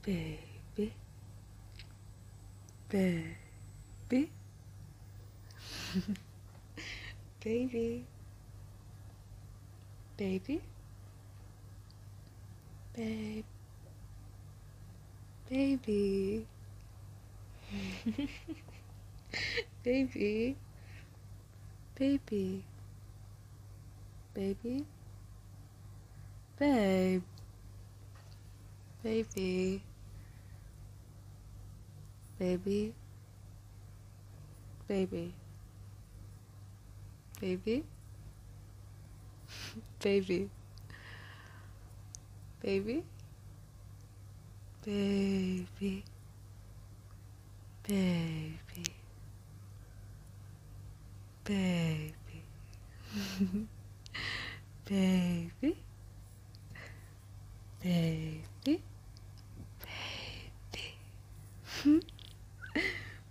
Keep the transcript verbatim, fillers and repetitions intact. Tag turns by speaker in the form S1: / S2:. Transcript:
S1: baby, baby, baby, baby, babe, baby, baby, baby, baby, babe, baby, baby, baby, baby, baby, baby, baby, baby, baby, baby, baby, baby.